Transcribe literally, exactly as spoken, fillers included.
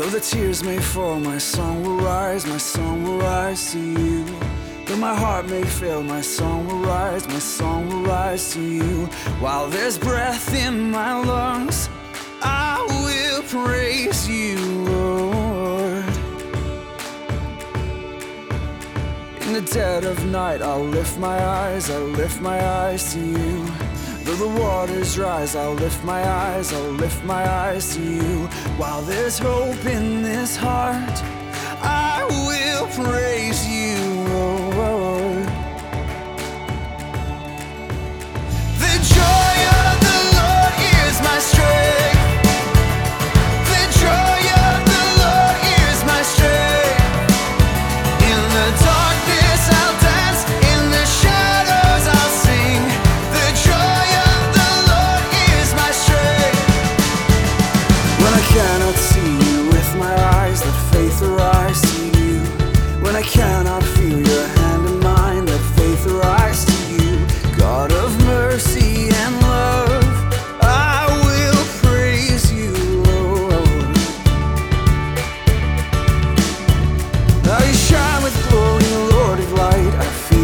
Though the tears may fall, my song will rise, my song will rise to you. Though my heart may fail, my song will rise, my song will rise to you. While there's breath in my lungs, I will praise you, Lord. In the dead of night, I'll lift my eyes, I'll lift my eyes to you. Though the waters rise, I'll lift my eyes, I'll lift my eyes to you. While there's hope in this heart, I will praise you, Lord. The joy of the Lord is my strength. The joy of the Lord is my strength. In the darkness I'll dance, in the shadows I'll sing. The joy of the Lord is my strength. When I cannot see you with my eyes, let faith arise to you. When I cannot feel your hand in mine, let faith arise to you. God of mercy and love, I will praise you, Lord. Now you shine with glory, Lord of light. I feel